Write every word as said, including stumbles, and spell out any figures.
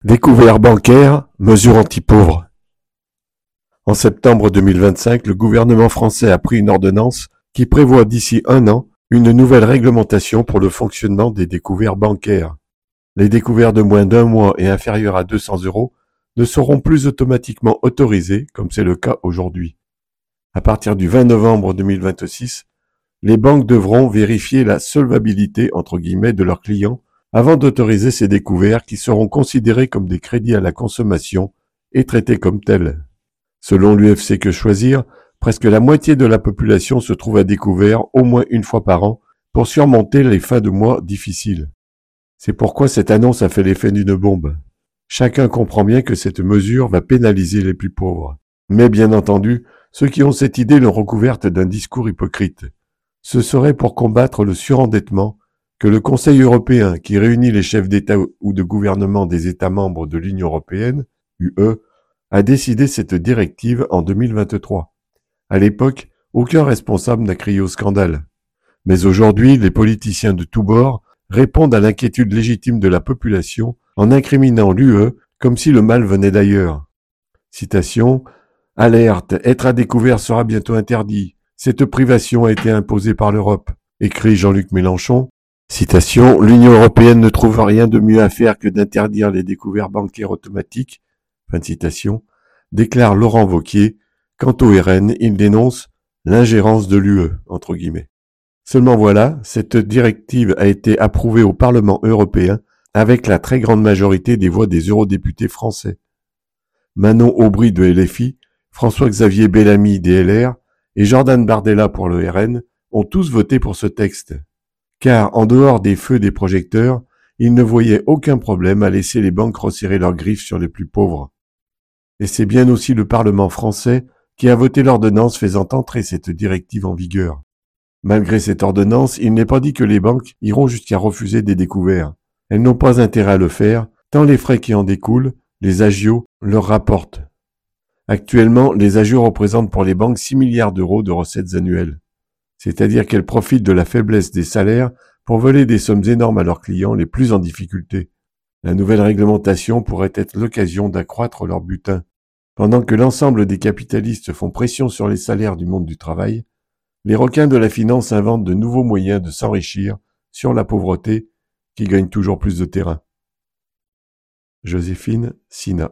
Découvert bancaire, mesures anti-pauvres. En septembre deux mille vingt-cinq, le gouvernement français a pris une ordonnance qui prévoit d'ici un an une nouvelle réglementation pour le fonctionnement des découverts bancaires. Les découverts de moins d'un mois et inférieurs à deux cents euros ne seront plus automatiquement autorisés, comme c'est le cas aujourd'hui. À partir du vingt novembre deux mille vingt-six, les banques devront vérifier la solvabilité entre guillemets de leurs clients avant d'autoriser ces découverts qui seront considérés comme des crédits à la consommation et traités comme tels. Selon l'U F C Que Choisir, presque la moitié de la population se trouve à découvert au moins une fois par an pour surmonter les fins de mois difficiles. C'est pourquoi cette annonce a fait l'effet d'une bombe. Chacun comprend bien que cette mesure va pénaliser les plus pauvres. Mais bien entendu, ceux qui ont cette idée l'ont recouverte d'un discours hypocrite. Ce serait pour combattre le surendettement que le Conseil européen, qui réunit les chefs d'État ou de gouvernement des États membres de l'Union européenne, U E, a décidé cette directive en deux mille vingt-trois. À l'époque, aucun responsable n'a crié au scandale. Mais aujourd'hui, les politiciens de tous bords répondent à l'inquiétude légitime de la population en incriminant l'U E comme si le mal venait d'ailleurs. Citation « Alerte, être à découvert sera bientôt interdit. Cette privation a été imposée par l'Europe », écrit Jean-Luc Mélenchon. Citation « L'Union européenne ne trouve rien de mieux à faire que d'interdire les découverts bancaires automatiques », fin de citation, déclare Laurent Wauquiez. Quant au R N, il dénonce l'ingérence de l'U E, entre guillemets. Seulement voilà, cette directive a été approuvée au Parlement européen avec la très grande majorité des voix des eurodéputés français. Manon Aubry de L F I, François-Xavier Bellamy des L R et Jordan Bardella pour le R N ont tous voté pour ce texte. Car, en dehors des feux des projecteurs, ils ne voyaient aucun problème à laisser les banques resserrer leurs griffes sur les plus pauvres. Et c'est bien aussi le Parlement français qui a voté l'ordonnance faisant entrer cette directive en vigueur. Malgré cette ordonnance, il n'est pas dit que les banques iront jusqu'à refuser des découverts. Elles n'ont pas intérêt à le faire, tant les frais qui en découlent, les agios, leur rapportent. Actuellement, les agios représentent pour les banques six milliards d'euros de recettes annuelles. C'est-à-dire qu'elles profitent de la faiblesse des salaires pour voler des sommes énormes à leurs clients les plus en difficulté. La nouvelle réglementation pourrait être l'occasion d'accroître leur butin. Pendant que l'ensemble des capitalistes font pression sur les salaires du monde du travail, les requins de la finance inventent de nouveaux moyens de s'enrichir sur la pauvreté qui gagne toujours plus de terrain. Joséphine Sina.